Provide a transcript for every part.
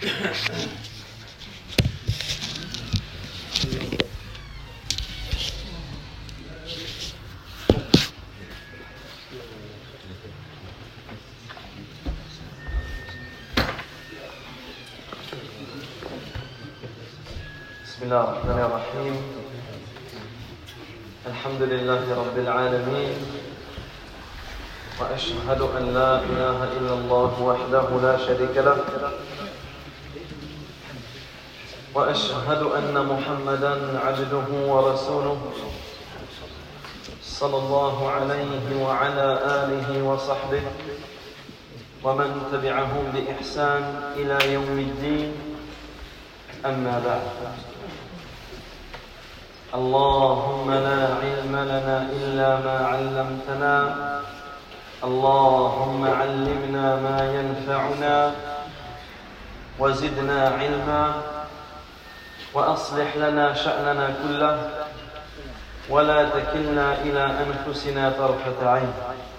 بسم الله الرحمن الرحيم الحمد لله رب العالمين وأشهد أن لا إله إلا الله وحده لا شريك له وأشهد أن محمدا عبده ورسوله صلى الله عليه وعلى آله وصحبه ومن تبعهم بإحسان إلى يوم الدين أما بعد اللهم لا علم لنا إلا ما علمتنا اللهم علمنا ما ينفعنا وزدنا علما وأصلح لنا شأننا كله ولا تكلنا إلى أنفسنا طرفة عين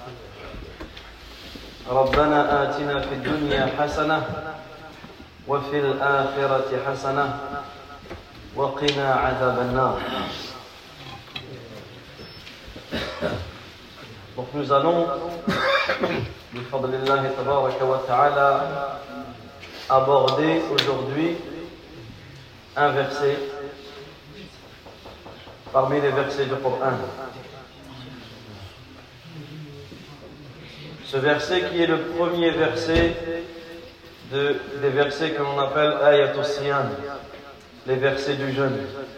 ربنا آتنا في الدنيا حسنة وفي الآخرة حسنة وقنا عذاب النار. Donc nous allons, bifadlillahi tabaraka wa ta'ala, aborder aujourd'hui un verset parmi les versets du Coran. Ce verset qui est le premier verset des versets que l'on appelle Ayatul Siyam, les versets du jeûne.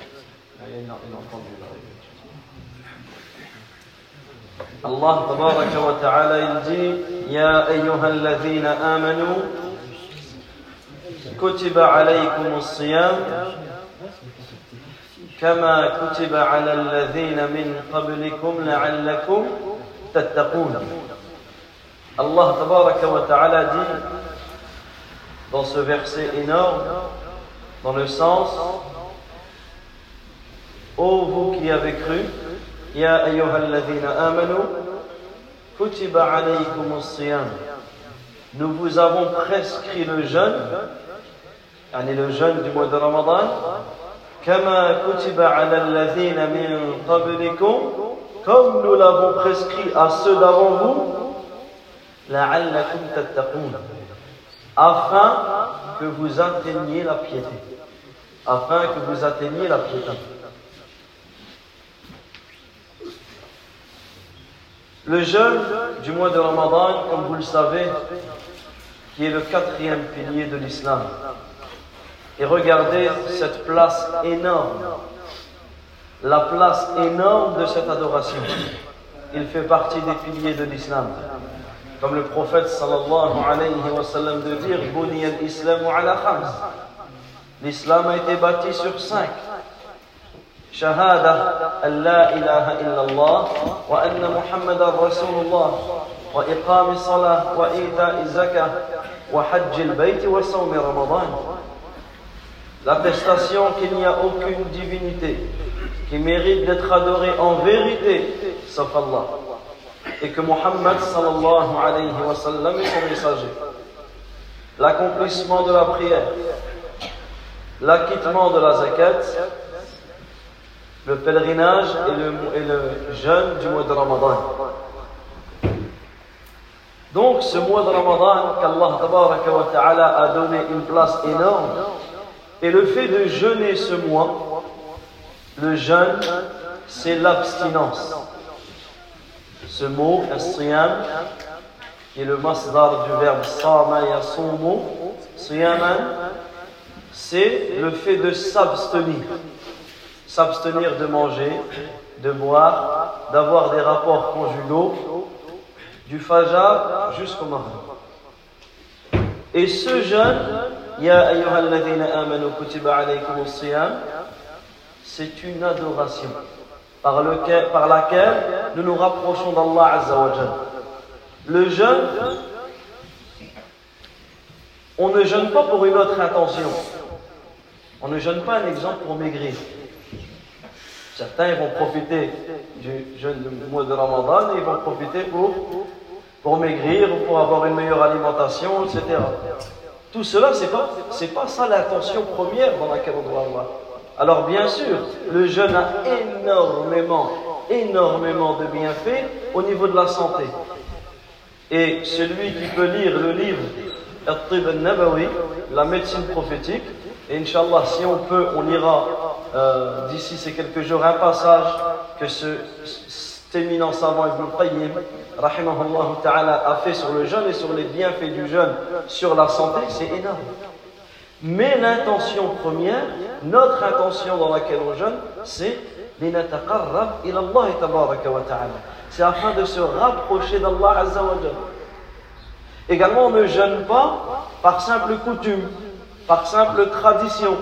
Allah tabaraka wa ta'ala il dit Ya ayyuhal ladhina amanu kutiba alaykumus siyam kama kutiba ala alladhina min qablikum la'allakum tattaqun. Allah tabaraka wa ta'ala dit dans ce verset énorme, dans le sens ô vous qui avez cru, Ya ayyuhal ladhina amanu kutiba alaykumus siyam, nous vous avons prescrit le jeûne, le jeûne du mois de Ramadan, kama kutiba ala alladhina min qablikum, comme nous l'avons prescrit à ceux d'avant vous, la'allakum tattaqun, afin que vous atteigniez la piété. Afin que vous atteigniez la piété. Le jeûne du mois de Ramadan, comme vous le savez, qui est le 4e pilier de l'islam. Et regardez cette place énorme, la place énorme de cette adoration. Il fait partie des piliers de l'islam. Comme le prophète sallallahu alayhi wa sallam de dire Buniya al-Islamu ala khams. L'islam a été bâti sur 5. Shahada an la ilaha illallah wa anna Muhammadan Rasulullah wa iqami salah wa ita'i zakah wa hajj al-bayt wa sawm Ramadan. L'attestation qu'il n'y a aucune divinité qui mérite d'être adorée en vérité sauf Allah, et que Muhammad sallallahu alayhi wa sallam est son messager. L'accomplissement de la prière, l'acquittement de la zakat, le pèlerinage et le jeûne du mois de Ramadan. Donc ce mois de Ramadan qu'Allah tabaraka wa ta'ala a donné une place énorme, et le fait de jeûner ce mois, le jeûne c'est l'abstinence. Ce mot, as-siyam, qui est le masdar du verbe sama yasumu, siyaman, c'est le fait de s'abstenir. S'abstenir de manger, de boire, d'avoir des rapports conjugaux, du fajr jusqu'au maghrib. Et ce jeûne, Ya ayyuhal ladhina amanu kutiba alaykumus siyam, c'est une adoration par laquelle nous nous rapprochons d'Allah Azza wa Jal. Le jeûne, on ne jeûne pas pour une autre intention. On ne jeûne pas, un exemple, pour maigrir. Certains vont profiter du jeûne du mois de Ramadan et ils vont profiter pour maigrir, pour avoir une meilleure alimentation, etc. Tout cela, c'est pas ça l'intention première dans laquelle on doit avoir. Alors bien sûr, le jeûne a énormément de bienfaits au niveau de la santé. Et celui qui peut lire le livre At-Tib al-Nabawi, la médecine prophétique, et Inch'Allah, si on peut, on lira d'ici ces quelques jours un passage que cet éminent savant Ibn Qayyim, rahimahullah ta'ala, a fait sur le jeûne et sur les bienfaits du jeûne sur la santé, c'est énorme. Mais l'intention première, notre intention dans laquelle on jeûne, c'est linataqarrab ila Allah tabaraka wa ta'ala. C'est afin de se rapprocher d'Allah Azza wa Jalla. Également, on ne jeûne pas par simple coutume, par simple tradition.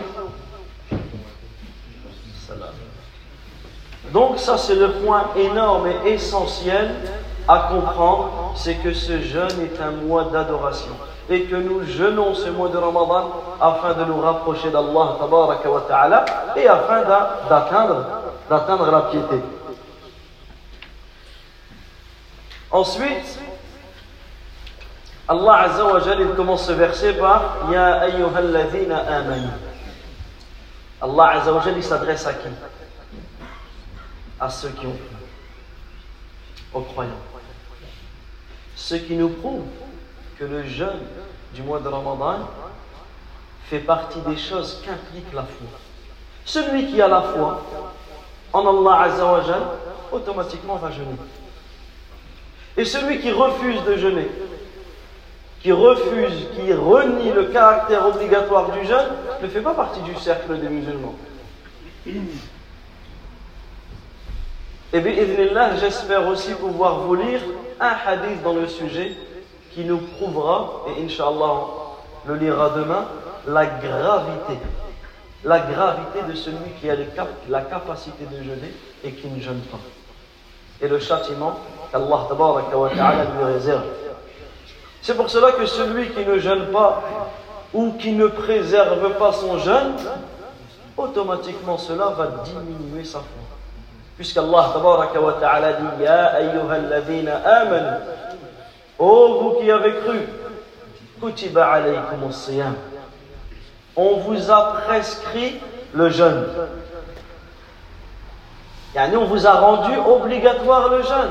Donc ça, c'est le point énorme et essentiel à comprendre, c'est que ce jeûne est un mois d'adoration et que nous jeûnons ce mois de Ramadan afin de nous rapprocher d'Allah tabaraka wa ta'ala et afin d'atteindre la piété. Ensuite, Allah Azza wa Jalla, il commence ce verset par Ya ayyuhalladhina amanu. Allah Azza wa Jalla, il s'adresse à qui? À ceux qui ont cru, aux croyants. Ce qui nous prouve que le jeûne du mois de Ramadan fait partie des choses qu'implique la foi. Celui qui a la foi en Allah Azza wa Jalla, automatiquement va jeûner. Et celui qui refuse de jeûner, qui renie le caractère obligatoire du jeûne, ne fait pas partie du cercle des musulmans. Et bi'idhnillah, j'espère aussi pouvoir vous lire un hadith dans le sujet qui nous prouvera, et Inch'Allah on le lira demain, la gravité de celui qui a la capacité de jeûner et qui ne jeûne pas. Et le châtiment qu'Allah tabaraka wa ta'ala lui réserve. C'est pour cela que celui qui ne jeûne pas ou qui ne préserve pas son jeûne, automatiquement cela va diminuer sa foi. Puisqu'Allah tabaraka wa ta'ala dit Ya ayyuhalladhina amanu, ô vous qui avez cru, kutiba alaykum as-siyam, on vous a prescrit le jeûne. Yani on vous a rendu obligatoire le jeûne.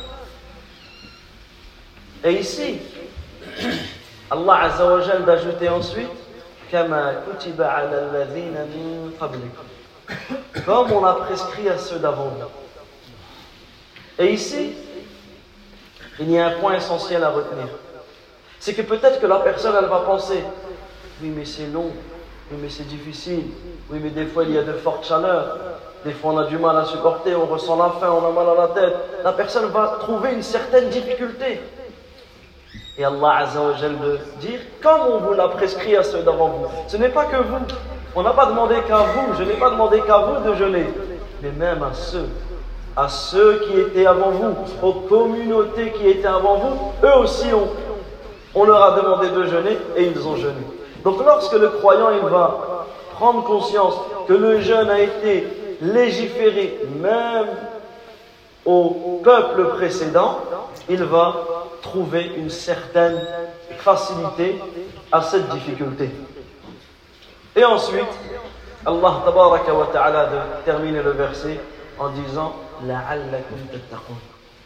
Et ici, Allah Azza wa Jalla d'ajouter ensuite Kama kutiba ala alladhina min qablikum, comme on a prescrit à ceux d'avant vous. Et ici, il y a un point essentiel à retenir. C'est que peut-être que la personne, elle va penser oui mais c'est long, oui mais c'est difficile, oui mais des fois il y a de fortes chaleurs, des fois on a du mal à supporter, on ressent la faim, on a mal à la tête. La personne va trouver une certaine difficulté. Et Allah Azza wa Jalla de dire, comme on vous l'a prescrit à ceux d'avant vous. Ce n'est pas que vous. On n'a pas demandé qu'à vous, je n'ai pas demandé qu'à vous de jeûner, mais même à ceux qui étaient avant vous, aux communautés qui étaient avant vous, eux aussi on leur a demandé de jeûner et ils ont jeûné. Donc lorsque le croyant il va prendre conscience que le jeûne a été légiféré même au peuple précédent, il va trouver une certaine facilité à cette difficulté. Et ensuite, Allah tabaraka wa ta'ala de terminer le verset en disant La'allakum tattaqun.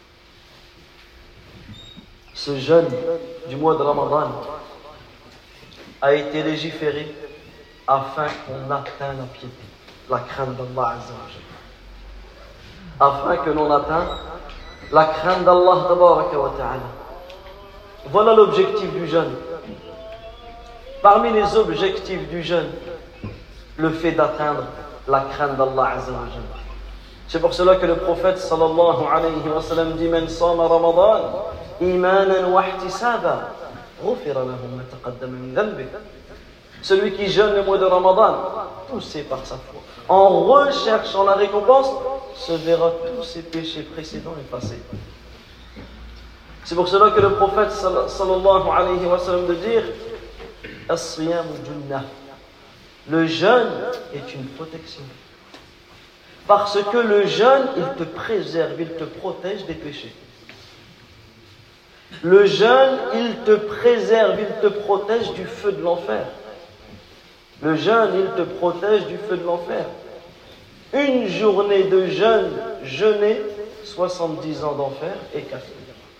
Ce jeûne du mois de Ramadan a été légiféré afin qu'on atteigne la piété, la crainte d'Allah Azza wa Jalla. Afin que l'on atteigne la crainte d'Allah tabaraka wa ta'ala. Voilà l'objectif du jeûne. Parmi les objectifs du jeûne, le fait d'atteindre la crainte d'Allah Azza wa Jalla. C'est pour cela que le prophète sallallahu alayhi wa sallam dit Man sama Ramadan imanan wa ihtisaba ghufira lahu ma taqaddama min dhanbi. Celui qui jeûne le mois de Ramadan, poussé par sa foi, en recherchant la récompense, se verra tous ses péchés précédents effacés. C'est pour cela que le prophète sallallahu alayhi wa sallam de dire As-siyamu junnah. Le jeûne est une protection. Parce que le jeûne, il te préserve, il te protège des péchés. Le jeûne, il te préserve, il te protège du feu de l'enfer. Le jeûne, il te protège du feu de l'enfer. Une journée de jeûne, jeûner, 70 ans d'enfer et café.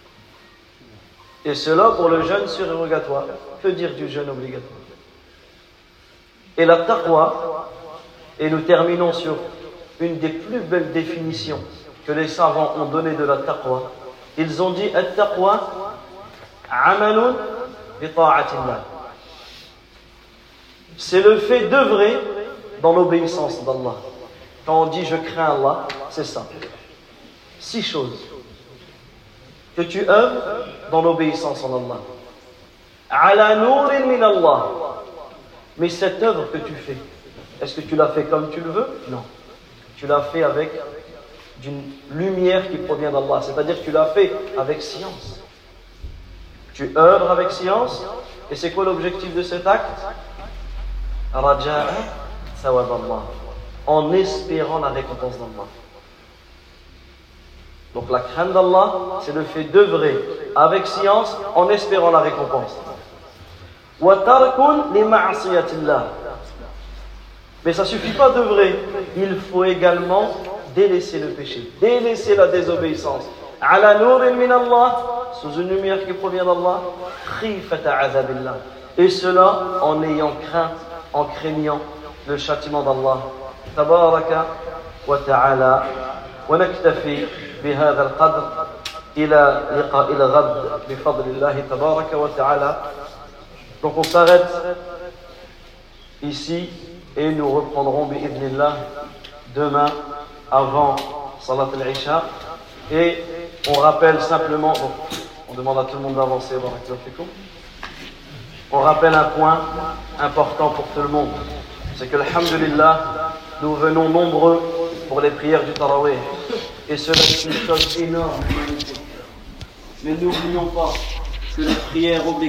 Et cela pour le jeûne surérogatoire. Que dire du jeûne obligatoire? Et la taqwa, et nous terminons sur une des plus belles définitions que les savants ont données de la taqwa. Ils ont dit at-taqwa amalun bi ta'atillah. C'est le fait d'œuvrer dans l'obéissance d'Allah. Quand on dit je crains Allah, c'est ça. 6 choses. Que tu œuvres dans l'obéissance en Allah. Ala nourin min Allah. Mais cette œuvre que tu fais, est-ce que tu l'as fait comme tu le veux? Non. Tu l'as fait avec d'une lumière qui provient d'Allah. C'est-à-dire que tu l'as fait avec science. Tu œuvres avec science. Et c'est quoi l'objectif de cet acte? Raja'a thawab Allah. En espérant la récompense d'Allah. Donc la crainte d'Allah, c'est le fait d'œuvrer avec science en espérant la récompense. Wa tarkun li ma'siyatillah. Mais ça ne suffit pas d'œuvrer. Il faut également délaisser le péché, délaisser la désobéissance. Ala nourin min Allah, sous une lumière qui provient d'Allah, khifata azabillah. Et cela en ayant crainte, en craignant le châtiment d'Allah. Tabaraka wa ta'ala. ونكتفي بهذا القدر إلى لقاء الغد بفضل الله تبارك وتعالى. Donc on s'arrête ici et nous reprendrons bi'idhnillah demain avant Salat al-Isha. Et on rappelle simplement, donc on demande à tout le monde d'avancer. On rappelle un point important pour tout le monde, c'est que alhamdulillah, nous venons nombreux pour les prières du Tarawih. Et cela est une chose énorme. Mais n'oublions pas que la prière obligatoire